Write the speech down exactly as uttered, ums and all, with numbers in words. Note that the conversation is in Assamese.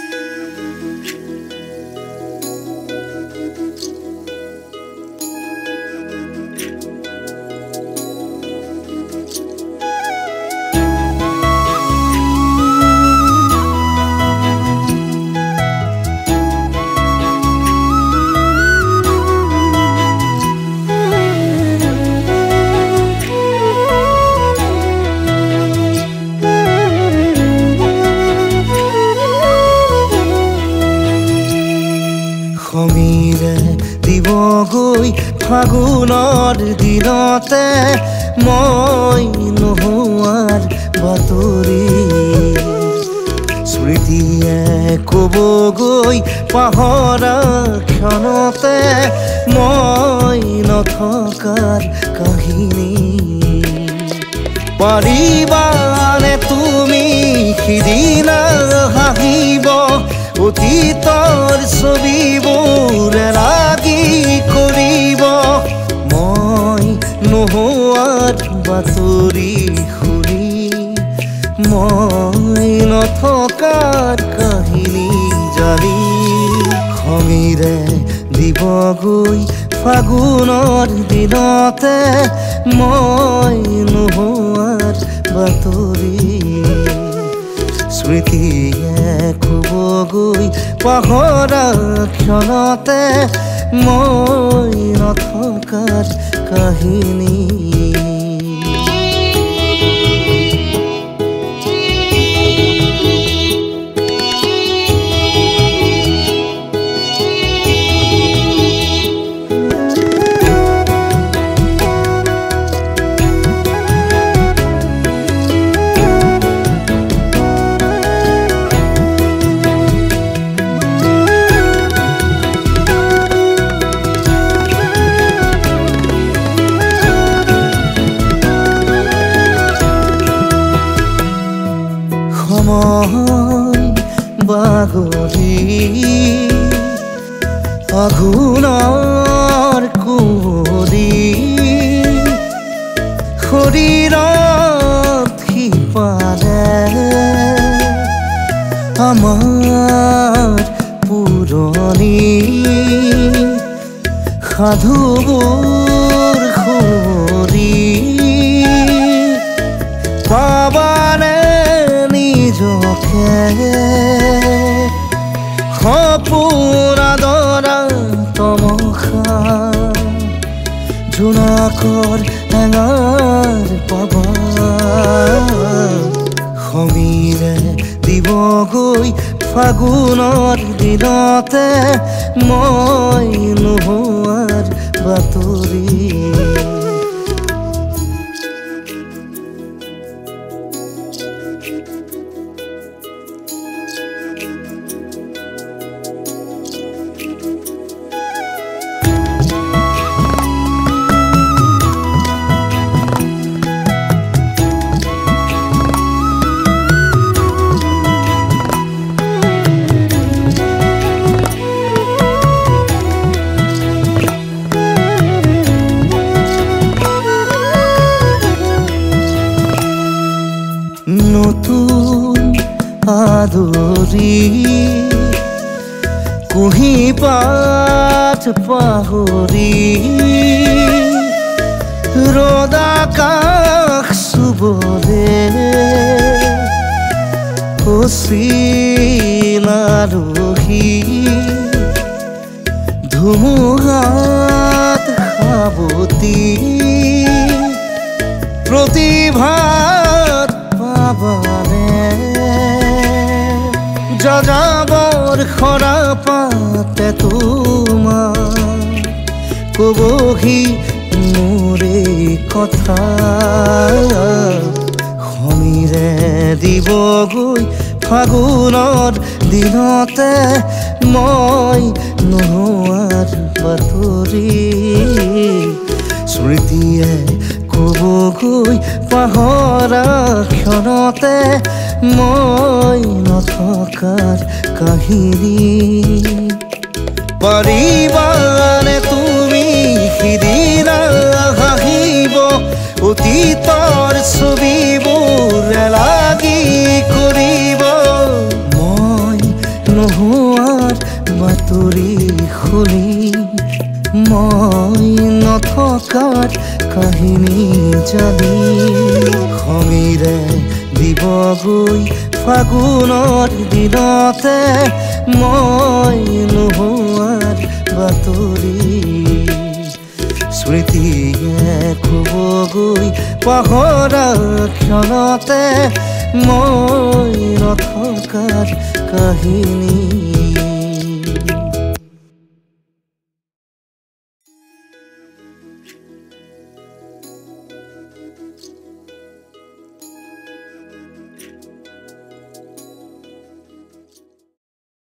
সমীৰে দিবগৈ ফাগুনৰ দিনতে মই নোহোৱাৰ বাতৰি স্মৃতিয়ে ক'বগৈ পাহৰা ক্ষণতে মই নথকাৰ কাহিনী পাৰিবানে তুমি সিদিনা হাঁহিব অতীতৰ ছবিবোৰ লাগি কৰিব মই নোহোৱাৰ বাতৰি শুনি মই নথকাৰ কাহিনী জানি সমীৰে দিবগৈ ফাগুনৰ দিনতে মই নোহোৱাৰ বাতৰি স্মৃতিয়ে ক'বগৈ পাহৰা ক্ষণতে মই নথকাৰ কাহিনী সময় বাগৰি আঘোণৰ কুঁৱলী শৰীৰত সিপাৰে আমাৰ পুৰণি সাধুবোৰ সুৰি পাবানে সপোন আদৰা তমসা জোনাকৰ এঙাৰ পাবা সমীৰে দিবগৈ ফাগুনৰ দিনতে মই নোহোৱাৰ বাতৰি নতুন আদৰি কুঁহি পাত পাহৰি ৰ'দ আকাশ চুবলে অচিনাৰহি ধুমুহাত সাৱতি প্ৰতিভাত পাবানে যাযাবৰ খৰা পাতে তোমাৰ ক'বহি মোৰে কথা সমীৰে দিবগৈ ফাগুনৰ দিনতে মই নোহোৱাৰ বাতৰি স্মৃতিয়ে ক'বগৈ পাহৰা ক্ষণতে মই নথকাৰ কাহিনী পাৰিবানে তুমি সিদিনা হাঁহিব অতীতৰ ছবিবোৰ লাগি কৰিব মই বুলি মই নথকাত কাহিনী জানি খঙিৰে দিবগৈ ফাগুনৰ দিনতে মই নোহোৱাৰ বাতৰি স্মৃতিয়ে ক'বগৈ পাহৰা ক্ষণতে মই নথকাৰ কাহিনী